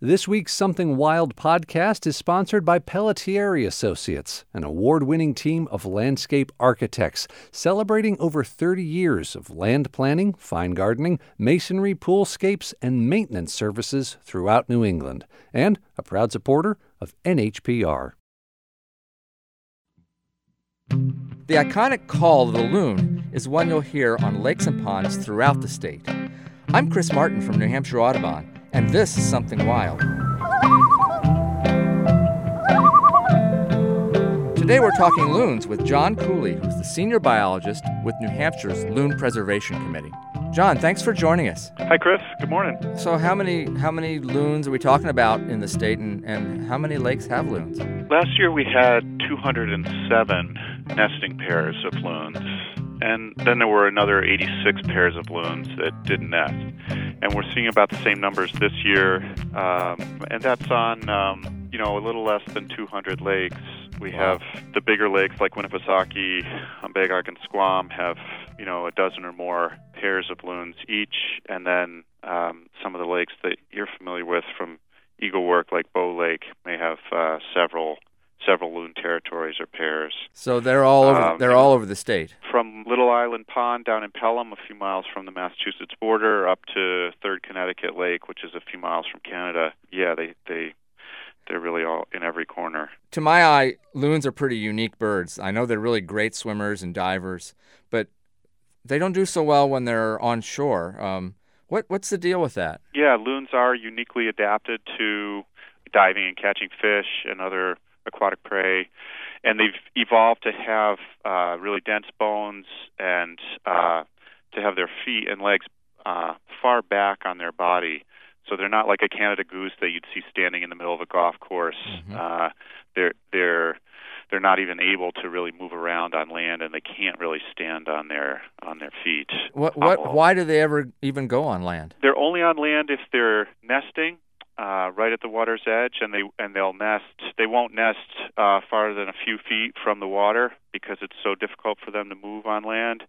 This week's Something Wild podcast is sponsored by Pelletieri Associates, an award-winning team of landscape architects celebrating over 30 years of land planning, fine gardening, masonry, poolscapes, and maintenance services throughout New England, and a proud supporter of NHPR. The iconic call of the loon is one you'll hear on lakes and ponds throughout the state. I'm Chris Martin from New Hampshire Audubon, and this is Something Wild. Today we're talking loons with John Cooley, who's the senior biologist with New Hampshire's Loon Preservation Committee. John, thanks for joining us. Hi, Chris. Good morning. So how many loons are we talking about in the state, and how many lakes have loons? Last year we had 207 nesting pairs of loons, and then there were another 86 pairs of loons that didn't nest. And we're seeing about the same numbers this year, and that's on a little less than 200 lakes. We have the bigger lakes like Winnipesaukee, Umbagog, and Squam have a dozen or more pairs of loons each, and then some of the lakes that you're familiar with from Eagle Work, like Bow Lake, may have several loon territories or pairs. So they're all over the state. From Little Island Pond down in Pelham, a few miles from the Massachusetts border, up to 3rd Connecticut Lake, which is a few miles from Canada. Yeah, they're really all in every corner. To my eye, loons are pretty unique birds. I know they're really great swimmers and divers, but they don't do so well when they're on shore. What's the deal with that? Yeah, loons are uniquely adapted to diving and catching fish and other aquatic prey, and they've evolved to have really dense bones and to have their feet and legs far back on their body. So they're not like a Canada goose that you'd see standing in the middle of a golf course. Mm-hmm. They're not even able to really move around on land, and they can't really stand on their feet. Why do they ever even go on land? They're only on land if they're nesting right at the water's edge, and they'll nest. They won't nest farther than a few feet from the water because it's so difficult for them to move on land.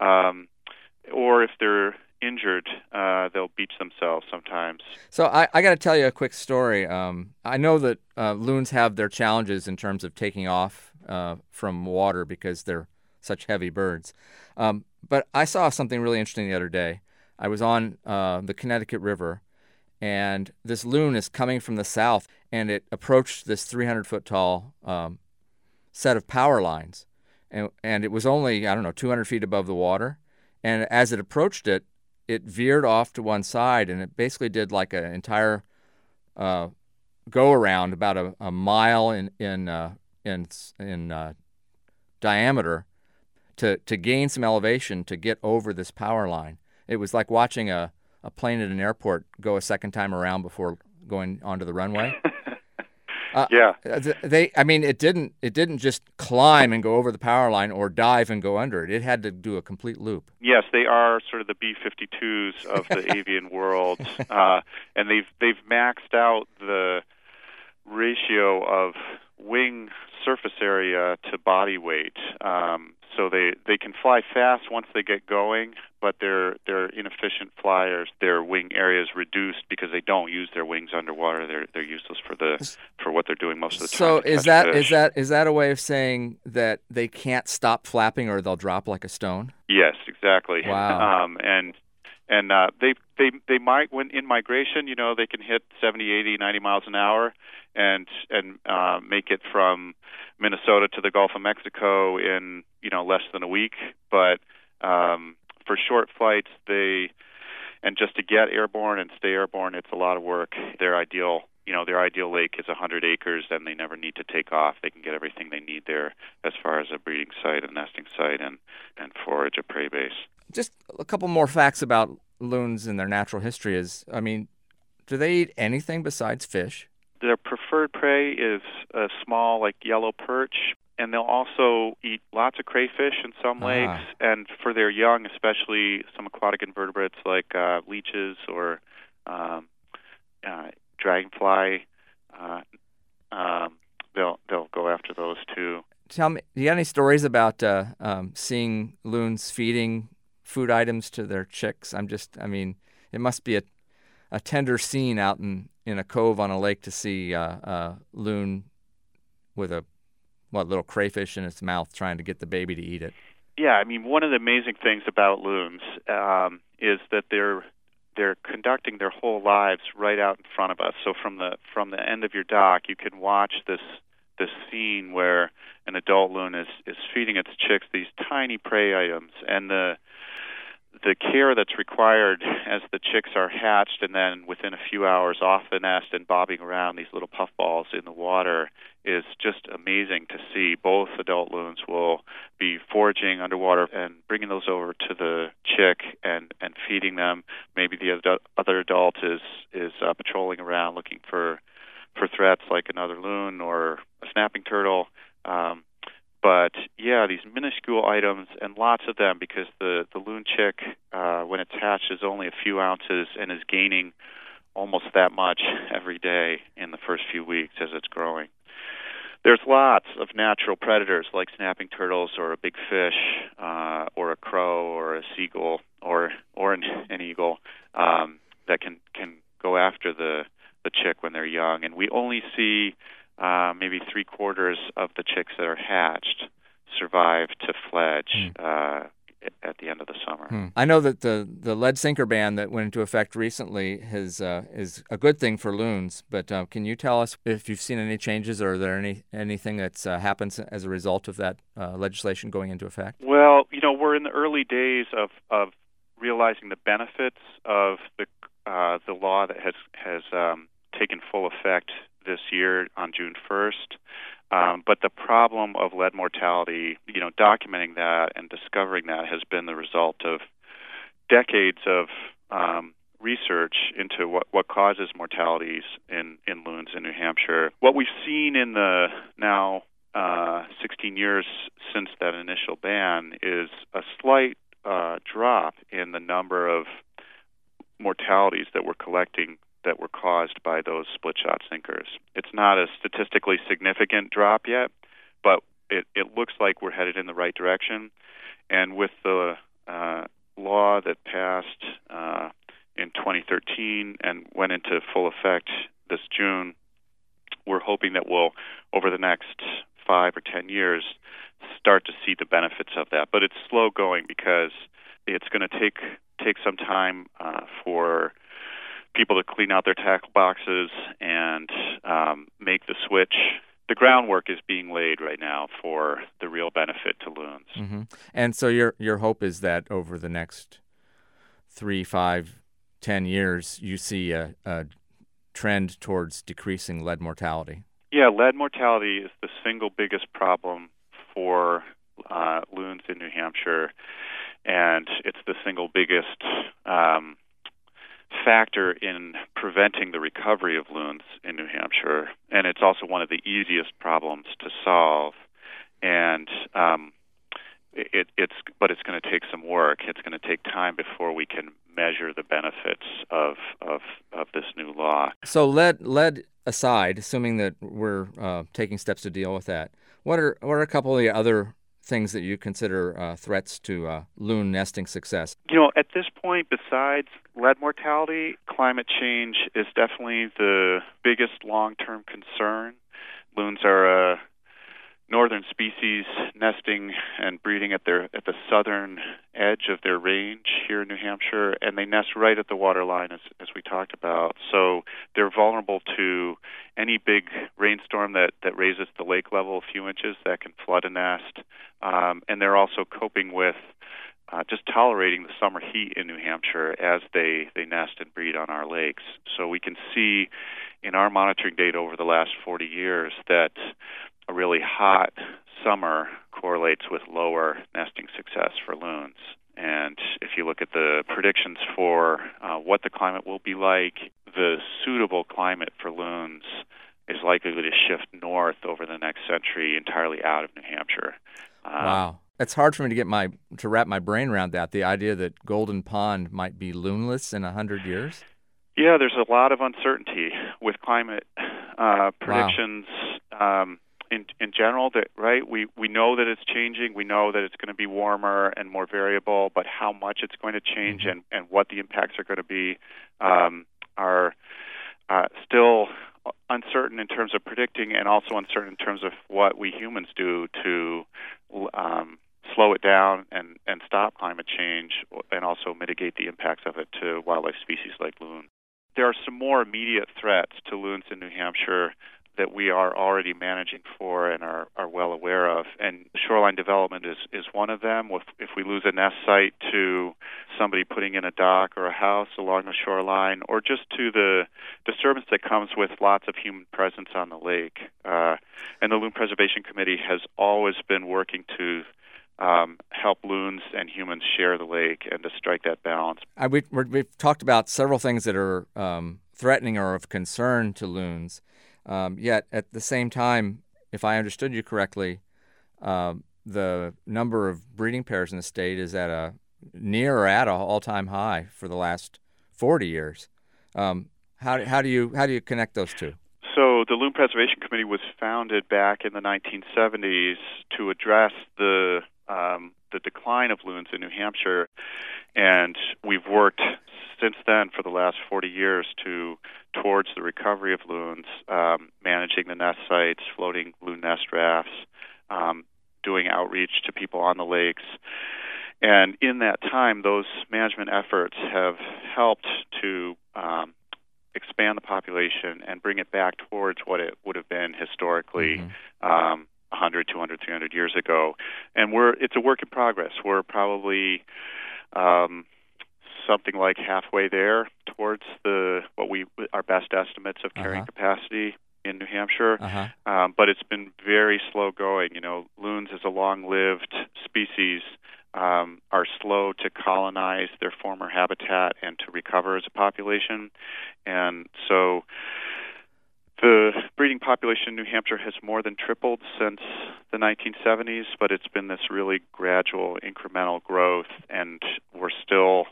Or if they're injured, they'll beach themselves sometimes. So I got to tell you a quick story. I know that loons have their challenges in terms of taking off from water because they're such heavy birds. But I saw something really interesting the other day. I was on the Connecticut River, and this loon is coming from the south, and it approached this 300-foot tall set of power lines. And it was only, 200 feet above the water. And as it approached it, it veered off to one side, and it basically did like an entire go-around, about a mile in diameter, to gain some elevation to get over this power line. It was like watching a plane at an airport go a second time around before going onto the runway. Yeah. It didn't just climb and go over the power line or dive and go under it. It had to do a complete loop. Yes, they are sort of the B-52s of the avian world, and they've maxed out the ratio of wing surface area to body weight. So they can fly fast once they get going, but they're inefficient flyers. Their wing area is reduced because they don't use their wings underwater. They're useless for what they're doing most of the time. So is that a way of saying that they can't stop flapping or they'll drop like a stone? Yes, exactly. Wow. They might, when in migration, they can hit 70, 80, 90 miles an hour and make it from Minnesota to the Gulf of Mexico in less than a week. But for short flights, and just to get airborne and stay airborne, it's a lot of work. Their ideal lake is 100 acres, and they never need to take off. They can get everything they need there as far as a breeding site, a nesting site, and forage, a prey base. Just a couple more facts about loons and their natural history is, do they eat anything besides fish? Their preferred prey is a small, yellow perch, and they'll also eat lots of crayfish in some lakes, and for their young, especially some aquatic invertebrates like leeches or dragonfly. They'll go after those too. Tell me, do you got any stories about seeing loons feeding food items to their chicks? It must be a tender scene out in in a cove on a lake to see a loon with a little crayfish in its mouth trying to get the baby to eat it. Yeah, I mean, one of the amazing things about loons is that they're conducting their whole lives right out in front of us. So from the end of your dock, you can watch this scene where an adult loon is feeding its chicks these tiny prey items, and the care that's required as the chicks are hatched and then within a few hours off the nest and bobbing around these little puffballs in the water is just amazing to see. Both adult loons will be foraging underwater and bringing those over to the chick and feeding them. Maybe the other adult is patrolling around looking for threats like another loon or a snapping turtle. But yeah, these minuscule items, and lots of them, because the loon chick, when it's hatched, is only a few ounces and is gaining almost that much every day in the first few weeks as it's growing. There's lots of natural predators like snapping turtles or a big fish or a crow or a seagull or an eagle that can go after the chick when they're young. And we only see maybe 3/4 of the chicks that are hatched survive to fledge at the end of the summer. I know that the lead sinker ban that went into effect recently is a good thing for loons, but can you tell us if you've seen any changes, or are there anything that's happened as a result of that legislation going into effect? Well, we're in the early days of realizing the benefits of the law that has taken full effect this year on June 1st. But the problem of lead mortality, documenting that and discovering that has been the result of decades of research into what causes mortalities in loons in New Hampshire. What we've seen in the now 16 years since that initial ban is a slight drop in the number of mortalities that we're collecting that were caused by those split-shot sinkers. It's not a statistically significant drop yet, but it looks like we're headed in the right direction. And with the law that passed in 2013 and went into full effect this June, we're hoping that we'll, over the next 5 or 10 years, start to see the benefits of that. But it's slow going because it's going to take some time for people to clean out their tackle boxes and make the switch. The groundwork is being laid right now for the real benefit to loons. Mm-hmm. And so your hope is that over the next 3, 5, 10 years, you see a trend towards decreasing lead mortality. Yeah, lead mortality is the single biggest problem for loons in New Hampshire, and it's the single biggest factor in preventing the recovery of loons in New Hampshire, and it's also one of the easiest problems to solve. And it's going to take some work. It's going to take time before we can measure the benefits of this new law. So lead aside, assuming that we're taking steps to deal with that, what are a couple of the other things that you consider threats to loon nesting success? At this point, besides lead mortality, climate change is definitely the biggest long-term concern. Loons are a northern species nesting and breeding at the southern edge of their range here in New Hampshire, and they nest right at the waterline, as we talked about. So they're vulnerable to any big rainstorm that raises the lake level a few inches that can flood a nest. And they're also coping with just tolerating the summer heat in New Hampshire as they nest and breed on our lakes. So we can see in our monitoring data over the last 40 years that a really hot summer correlates with lower nesting success for loons. And if you look at the predictions for what the climate will be like, the suitable climate for loons is likely to shift north over the next century entirely out of New Hampshire. Wow. It's hard for me to wrap my brain around that, the idea that Golden Pond might be loonless in 100 years. Yeah, there's a lot of uncertainty with climate predictions. Wow. In general, right? We know that it's changing. We know that it's going to be warmer and more variable, but how much it's going to change and what the impacts are going to be are still uncertain in terms of predicting, and also uncertain in terms of what we humans do to slow it down and stop climate change, and also mitigate the impacts of it to wildlife species like loon. There are some more immediate threats to loons in New Hampshire that we are already managing for and are well aware of. And shoreline development is one of them. If we lose a nest site to somebody putting in a dock or a house along the shoreline, or just to the disturbance that comes with lots of human presence on the lake. And the Loon Preservation Committee has always been working to help loons and humans share the lake and to strike that balance. We've talked about several things that are threatening or of concern to loons. Yet at the same time, if I understood you correctly, the number of breeding pairs in the state is at a near or at an all-time high for the last 40 years. How do you connect those two? So the Loon Preservation Committee was founded back in the 1970s to address the decline of loons in New Hampshire, and we've worked since then for the last 40 years towards the recovery of loons, managing the nest sites, floating loon nest rafts, doing outreach to people on the lakes. And in that time, those management efforts have helped to expand the population and bring it back towards what it would have been historically 100, 200, 300 years ago. And it's a work in progress. We're probably something like halfway there towards our best estimates of carrying capacity in New Hampshire. But it's been very slow going. Loons, as a long-lived species, are slow to colonize their former habitat and to recover as a population. And so the breeding population in New Hampshire has more than tripled since the 1970s, but it's been this really gradual, incremental growth, and we're still,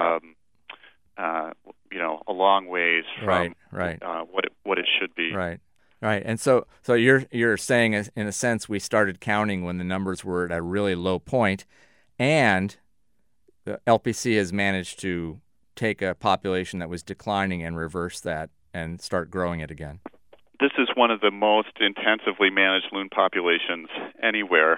a long ways from what it should be. Right. And so you're saying, in a sense, we started counting when the numbers were at a really low point, and the LPC has managed to take a population that was declining and reverse that and start growing it again. This is one of the most intensively managed loon populations anywhere.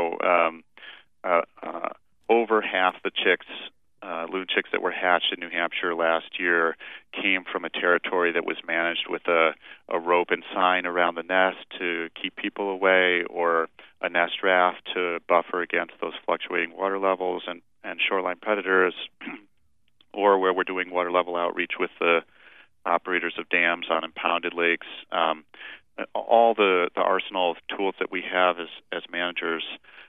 Over half the loon chicks that were hatched in New Hampshire last year came from a territory that was managed with a rope and sign around the nest to keep people away, or a nest raft to buffer against those fluctuating water levels and shoreline predators, or where we're doing water level outreach with the operators of dams on impounded lakes. All the arsenal of tools that we have as managers,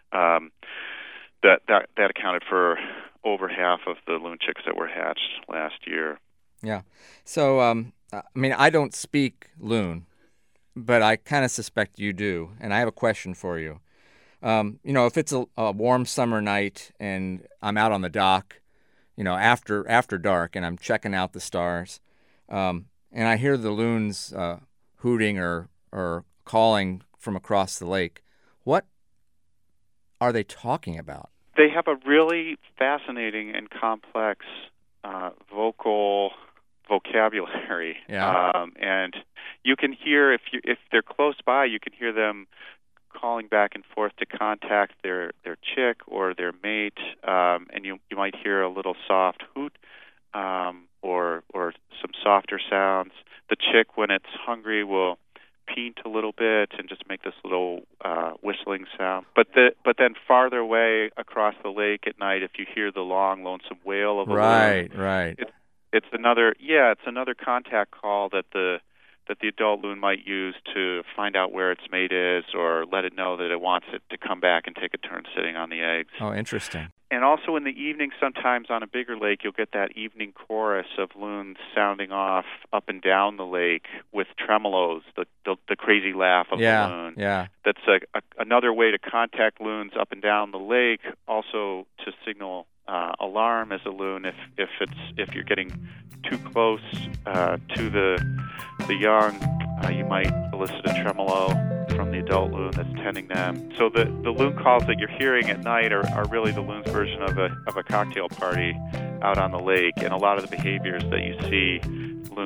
that accounted for over half of the loon chicks that were hatched last year. Yeah. So, I don't speak loon, but I kind of suspect you do, and I have a question for you. If it's a warm summer night and I'm out on the dock, after dark, and I'm checking out the stars, and I hear the loons hooting or calling from across the lake, what are they talking about? They have a really fascinating and complex vocal vocabulary. Yeah. And you can hear, if they're close by, you can hear them calling back and forth to contact their chick or their mate, and you might hear a little soft hoot or some softer sounds. The chick, when it's hungry, will peent a little bit and just make this little whistling sound. But then farther away across the lake at night, if you hear the long, lonesome wail of a loon, right, it's another contact call that the adult loon might use to find out where its mate is, or let it know that it wants it to come back and take a turn sitting on the eggs. Oh, interesting. And also in the evening, sometimes on a bigger lake, you'll get that evening chorus of loons sounding off up and down the lake with tremolos, the crazy laugh of the loon. Yeah. That's another way to contact loons up and down the lake, also to signal alarm as a loon if you're getting too close to the young. You might elicit a tremolo from the adult loon that's tending them. So the loon calls that you're hearing at night are really the loon's version of a cocktail party out on the lake, and a lot of the behaviors that you see loons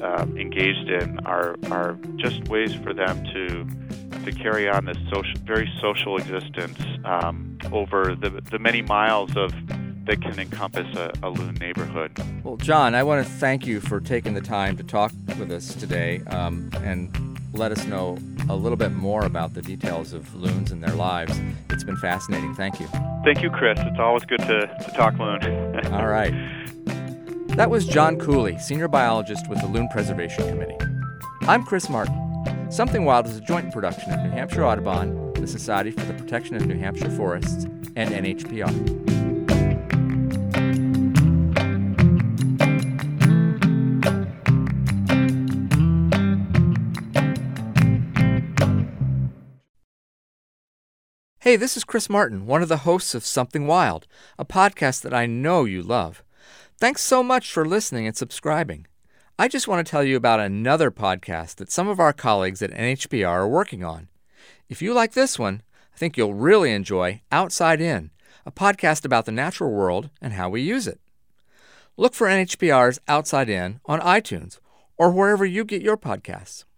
engaged in are just ways for them to carry on this very social existence over the many miles that can encompass a loon neighborhood. Well, John, I want to thank you for taking the time to talk with us today and let us know a little bit more about the details of loons and their lives. It's been fascinating. Thank you. Thank you, Chris. It's always good to talk loon. All right. That was John Cooley, Senior Biologist with the Loon Preservation Committee. I'm Chris Martin. Something Wild is a joint production of New Hampshire Audubon, the Society for the Protection of New Hampshire Forests, and NHPR. Hey, this is Chris Martin, one of the hosts of Something Wild, a podcast that I know you love. Thanks so much for listening and subscribing. I just want to tell you about another podcast that some of our colleagues at NHPR are working on. If you like this one, I think you'll really enjoy Outside In, a podcast about the natural world and how we use it. Look for NHPR's Outside In on iTunes or wherever you get your podcasts.